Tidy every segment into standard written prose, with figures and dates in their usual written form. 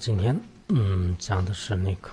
今天讲的是那个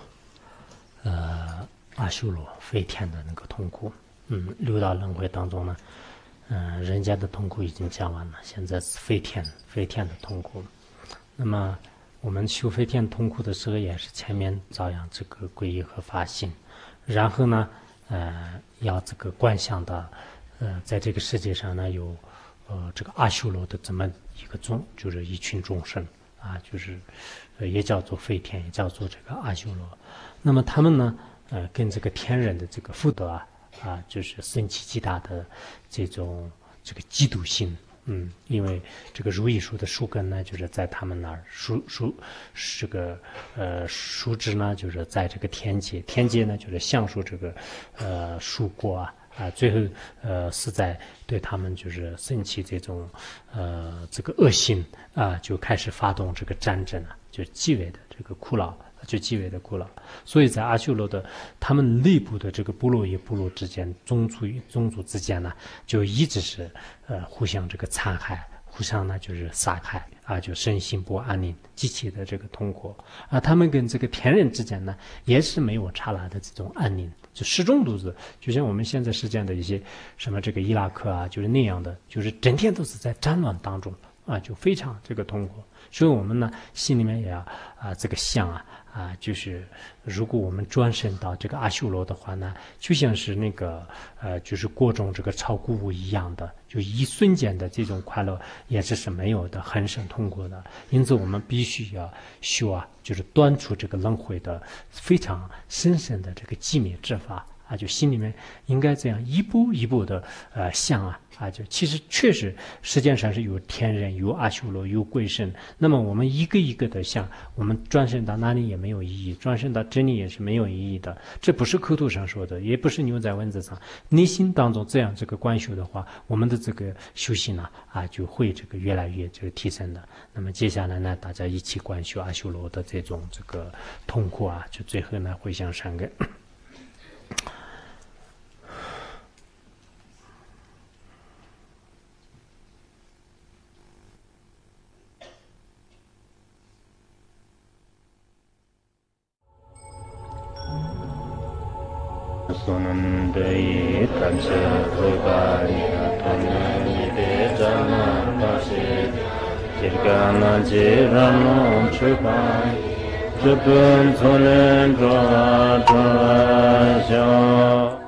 阿修罗飞天的那个痛苦。六道轮回当中呢，人间的痛苦已经讲完了，现在是飞天的痛苦。那么我们修飞天痛苦的时候，也是前面照样这个皈依和发心，然后呢，要这个观想到，在这个世界上呢有这个阿修罗的这么一个就是一群众生啊，就是也叫做飞天，也叫做这个阿修罗。那么他们呢，跟这个天人的这个福德就是生起极大的这个嫉妒心。因为这个如意树的树根呢，就是在他们那儿这个树枝呢，就是在这个天界呢，就是橡树这个树果最后是在对他们就是生起这种这个恶心就开始发动这个战争就极为的这个苦恼。所以在阿修罗的他们内部的这个部落与部落之间，宗族之间呢，就一直是互相这个残害，互相呢就是杀害就身心不安宁，极其的这个痛苦。他们跟这个天人之间呢，也是没有刹那的这种安宁，就始终都是，就像我们现在世界的一些什么这个伊拉克就是那样的，就是整天都是在战乱当中就非常这个痛苦。所以我们呢心里面也要这个想就是如果我们转身到这个阿修罗的话呢，就像是那个就是过种这个草谷物一样的，就一瞬间的这种快乐也是没有的，很是痛苦的。因此我们必须要修就是断除这个轮回的非常深深的这个寂灭之法就心里面应该这样一步一步的想就其实确实世界上是有天人，有阿修罗，有鬼神。那么我们一个一个的想，我们转身到哪里也没有意义，转身到真理也是没有意义的。这不是口头上说的，也不是牛在文字上，内心当中这样这个观修的话，我们的这个修行就会这个越来越这个提升的。那么接下来呢，大家一起观修阿修罗的这种这个痛苦就最后呢回向三根。 Sunandai Tanse Rukari Tanani Dejana Pasi Kirgana Jirano Chupai Chupun Sunen Droa Droa Shao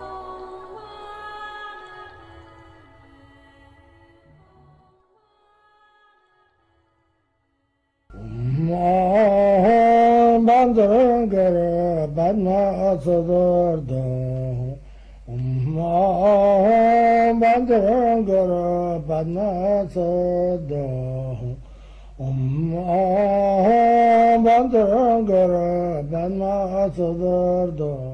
Bandangara Badna Sadardha Bandangara Badna Sadardha Bandangara Badna Sadardha